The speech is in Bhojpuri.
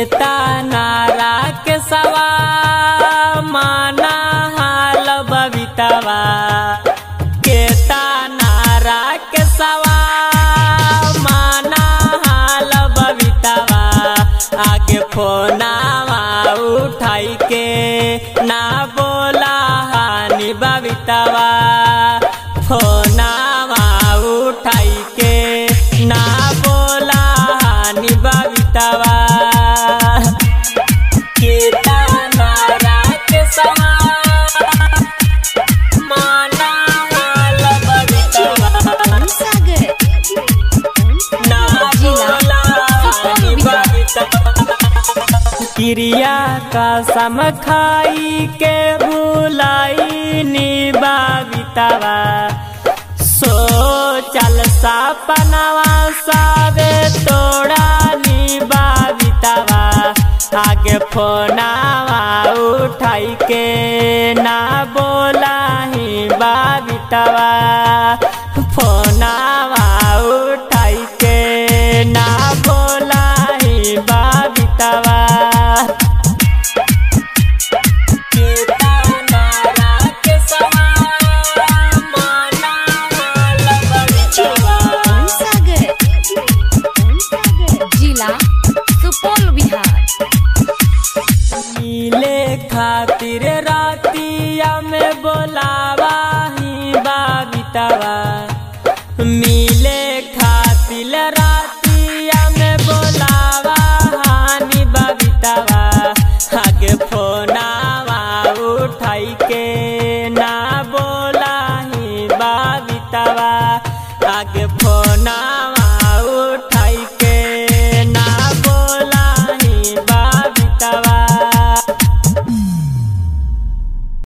तानारा के सवा माना हाल बबितवा के तानारा के सवा माना हाल बबितवा आगे फोनावा उठाई के ना बोला हानि बबितवा फोनावा उठाई के ना बोला हानि बबितवा के तानारा के सवा माना हाल बबितवा ना बोला हानि बबितवा क्रिया का सम खाई के भुलाई निबाबितवा सो चल सपनवा सावे तोड़ा निबाबितवा आगे फोनावा उठाई के ना बोला ही बाबितवा फोनावा उठाई के ना बोला ही बाबितवा सुपौल बिहार मिले खातिर रातिया में बोलावा ही बाबितवा मिले खातिर रातिया में बोलावा हानि बाबितवा आगे फोनावा उठाई के